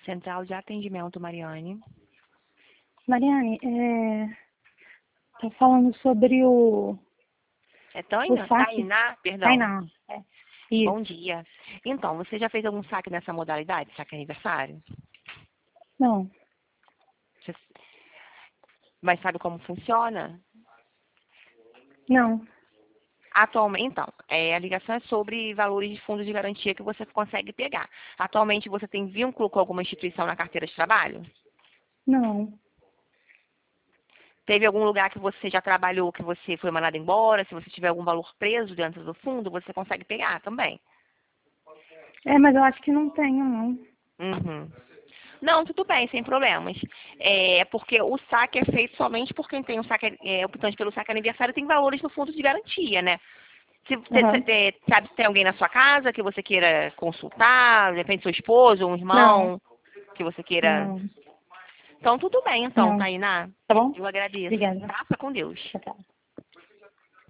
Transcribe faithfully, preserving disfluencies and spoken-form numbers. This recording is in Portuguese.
Central de Atendimento, Mariane. Mariane, é... tô falando sobre o, É o Tânia? saque. Tainá, perdão. Tainá. É. Isso. Bom dia. Então, você já fez algum saque nessa modalidade, saque aniversário? Não, Você- Mas sabe como funciona? não. Atualmente, então, é, a ligação é sobre valores de fundos de garantia que você consegue pegar. Atualmente, você tem vínculo com alguma instituição na carteira de trabalho? Não. Teve algum lugar que você já trabalhou, que você foi mandado embora? Se você tiver algum valor preso dentro do fundo, você consegue pegar também. É, mas eu acho que não tenho, não. Uhum. Não, tudo bem, sem problemas. É porque o saque é feito somente por quem tem o saque, é, optante pelo saque aniversário, tem valores no fundo de garantia, né? Se você Aham. é, sabe se tem alguém na sua casa que você queira consultar, de repente seu esposo, um Não, irmão, que você queira. não, Então, tudo bem, então, não. Tainá. Tá bom? Eu agradeço. Obrigada. Passa com Deus. Tchau, tchau.